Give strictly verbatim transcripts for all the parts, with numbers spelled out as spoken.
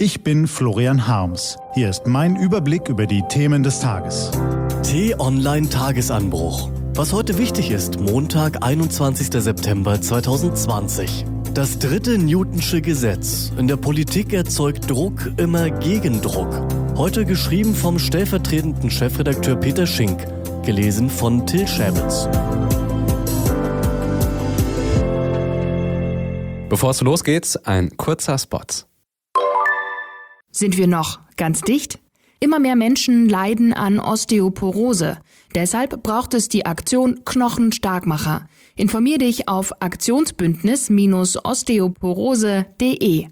Ich bin Florian Harms. Hier ist mein Überblick über die Themen des Tages. T-Online-Tagesanbruch. Was heute wichtig ist, Montag, einundzwanzigster September zweitausendzwanzig. Das dritte Newtonsche Gesetz. In der Politik erzeugt Druck immer Gegendruck. Heute geschrieben vom stellvertretenden Chefredakteur Peter Schink. Gelesen von Till Schäbitz. Bevor es losgeht, ein kurzer Spot. Sind wir noch ganz dicht? Immer mehr Menschen leiden an Osteoporose. Deshalb braucht es die Aktion Knochenstarkmacher. Informier dich auf aktionsbündnis osteoporose punkt de.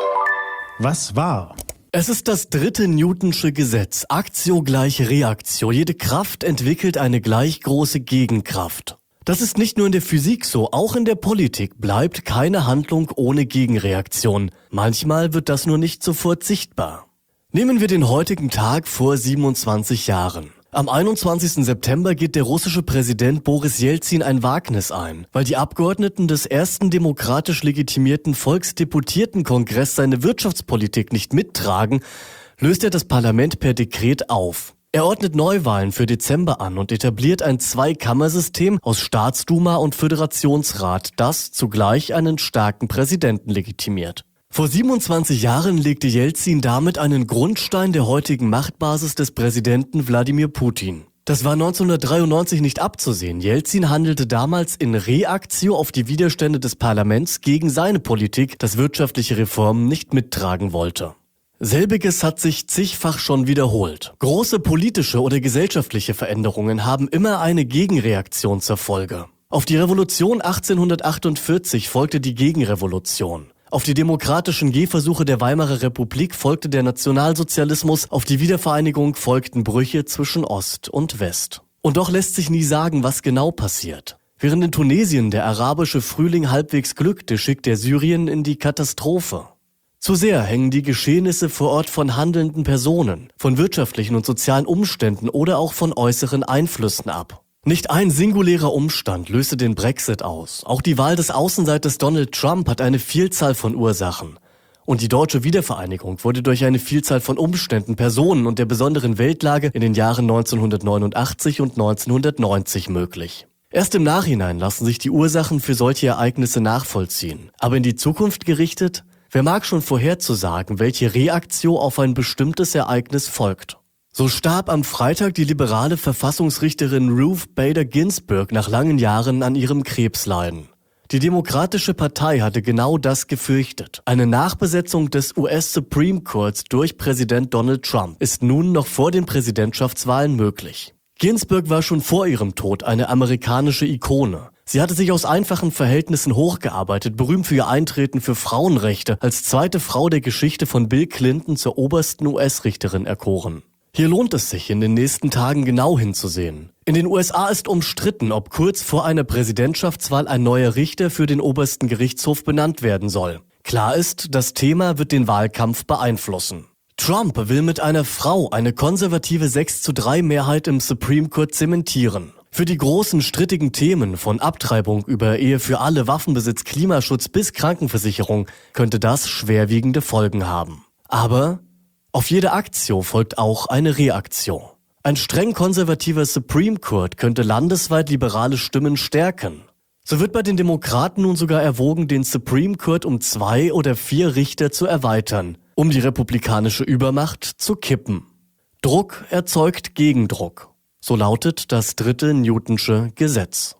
Was war? Es ist das dritte Newtonsche Gesetz. Aktio gleich Reaktio. Jede Kraft entwickelt eine gleich große Gegenkraft. Das ist nicht nur in der Physik so, auch in der Politik bleibt keine Handlung ohne Gegenreaktion. Manchmal wird das nur nicht sofort sichtbar. Nehmen wir den heutigen Tag vor siebenundzwanzig Jahren. Am einundzwanzigsten September geht der russische Präsident Boris Jelzin ein Wagnis ein. Weil die Abgeordneten des ersten demokratisch legitimierten Volksdeputiertenkongress seine Wirtschaftspolitik nicht mittragen, löst er das Parlament per Dekret auf. Er ordnet Neuwahlen für Dezember an und etabliert ein Zweikammersystem aus Staatsduma und Föderationsrat, das zugleich einen starken Präsidenten legitimiert. Vor siebenundzwanzig Jahren legte Jelzin damit einen Grundstein der heutigen Machtbasis des Präsidenten Wladimir Putin. Das war neunzehnhundertdreiundneunzig nicht abzusehen. Jelzin handelte damals in Reaktio auf die Widerstände des Parlaments gegen seine Politik, das wirtschaftliche Reformen nicht mittragen wollte. Selbiges hat sich zigfach schon wiederholt. Große politische oder gesellschaftliche Veränderungen haben immer eine Gegenreaktion zur Folge. Auf die Revolution achtzehnhundertachtundvierzig folgte die Gegenrevolution. Auf die demokratischen Gehversuche der Weimarer Republik folgte der Nationalsozialismus, auf die Wiedervereinigung folgten Brüche zwischen Ost und West. Und doch lässt sich nie sagen, was genau passiert. Während in Tunesien der arabische Frühling halbwegs glückte, schickt er Syrien in die Katastrophe. Zu sehr hängen die Geschehnisse vor Ort von handelnden Personen, von wirtschaftlichen und sozialen Umständen oder auch von äußeren Einflüssen ab. Nicht ein singulärer Umstand löste den Brexit aus. Auch die Wahl des Außenseiters Donald Trump hat eine Vielzahl von Ursachen. Und die deutsche Wiedervereinigung wurde durch eine Vielzahl von Umständen, Personen und der besonderen Weltlage in den Jahren neunzehnhundertneunundachtzig und neunzehnhundertneunzig möglich. Erst im Nachhinein lassen sich die Ursachen für solche Ereignisse nachvollziehen. Aber in die Zukunft gerichtet? Wer mag schon vorherzusagen, welche Reaktio auf ein bestimmtes Ereignis folgt? So starb am Freitag die liberale Verfassungsrichterin Ruth Bader Ginsburg nach langen Jahren an ihrem Krebsleiden. Die Demokratische Partei hatte genau das gefürchtet. Eine Nachbesetzung des U S Supreme Courts durch Präsident Donald Trump ist nun noch vor den Präsidentschaftswahlen möglich. Ginsburg war schon vor ihrem Tod eine amerikanische Ikone. Sie hatte sich aus einfachen Verhältnissen hochgearbeitet, berühmt für ihr Eintreten für Frauenrechte, als zweite Frau der Geschichte von Bill Clinton zur obersten U S-Richterin erkoren. Hier lohnt es sich, in den nächsten Tagen genau hinzusehen. In den U S A ist umstritten, ob kurz vor einer Präsidentschaftswahl ein neuer Richter für den obersten Gerichtshof benannt werden soll. Klar ist, das Thema wird den Wahlkampf beeinflussen. Trump will mit einer Frau eine konservative sechs zu drei Mehrheit im Supreme Court zementieren. Für die großen strittigen Themen von Abtreibung über Ehe für alle, Waffenbesitz, Klimaschutz bis Krankenversicherung könnte das schwerwiegende Folgen haben. Aber auf jede Aktio folgt auch eine Reaktio. Ein streng konservativer Supreme Court könnte landesweit liberale Stimmen stärken. So wird bei den Demokraten nun sogar erwogen, den Supreme Court um zwei oder vier Richter zu erweitern, um die republikanische Übermacht zu kippen. Druck erzeugt Gegendruck. So lautet das dritte Newtonsche Gesetz.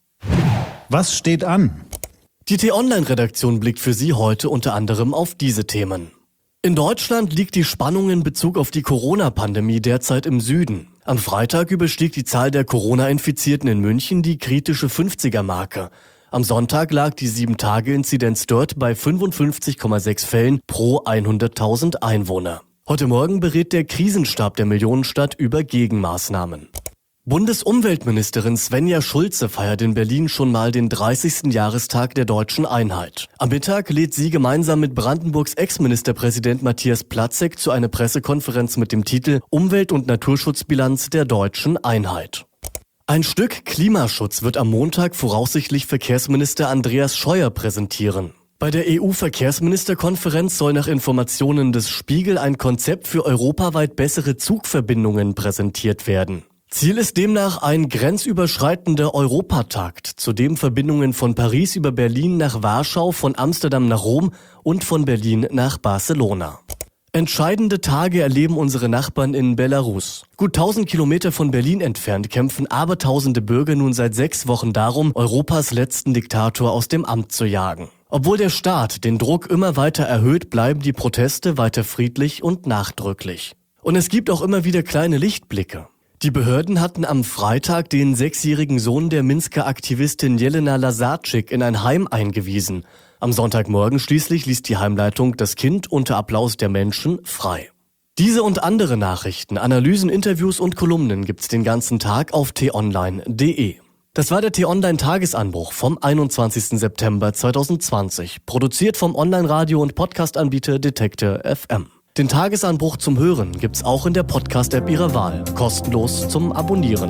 Was steht an? Die T-Online-Redaktion blickt für Sie heute unter anderem auf diese Themen. In Deutschland liegt die Spannung in Bezug auf die Corona-Pandemie derzeit im Süden. Am Freitag überstieg die Zahl der Corona-Infizierten in München die kritische fünfziger-Marke. Am Sonntag lag die sieben Tage Inzidenz dort bei fünfundfünfzig Komma sechs Fällen pro hunderttausend Einwohner. Heute Morgen berät der Krisenstab der Millionenstadt über Gegenmaßnahmen. Bundesumweltministerin Svenja Schulze feiert in Berlin schon mal den dreißigsten Jahrestag der deutschen Einheit. Am Mittag lädt sie gemeinsam mit Brandenburgs Ex-Ministerpräsident Matthias Platzek zu einer Pressekonferenz mit dem Titel Umwelt- und Naturschutzbilanz der deutschen Einheit. Ein Stück Klimaschutz wird am Montag voraussichtlich Verkehrsminister Andreas Scheuer präsentieren. Bei der E U-Verkehrsministerkonferenz soll nach Informationen des Spiegel ein Konzept für europaweit bessere Zugverbindungen präsentiert werden. Ziel ist demnach ein grenzüberschreitender Europatakt, zu dem Verbindungen von Paris über Berlin nach Warschau, von Amsterdam nach Rom und von Berlin nach Barcelona. Entscheidende Tage erleben unsere Nachbarn in Belarus. Gut tausend Kilometer von Berlin entfernt kämpfen abertausende Bürger nun seit sechs Wochen darum, Europas letzten Diktator aus dem Amt zu jagen. Obwohl der Staat den Druck immer weiter erhöht, bleiben die Proteste weiter friedlich und nachdrücklich. Und es gibt auch immer wieder kleine Lichtblicke. Die Behörden hatten am Freitag den sechsjährigen Sohn der Minsker Aktivistin Jelena Lazarczyk in ein Heim eingewiesen. Am Sonntagmorgen schließlich ließ die Heimleitung das Kind unter Applaus der Menschen frei. Diese und andere Nachrichten, Analysen, Interviews und Kolumnen gibt's den ganzen Tag auf t online punkt de. Das war der T-Online-Tagesanbruch vom einundzwanzigsten September zweitausendzwanzig, produziert vom Online-Radio- und Podcast-Anbieter Detektor F M. Den Tagesanbruch zum Hören gibt's auch in der Podcast-App Ihrer Wahl, kostenlos zum Abonnieren.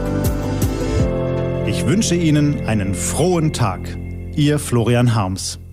Ich wünsche Ihnen einen frohen Tag. Ihr Florian Harms.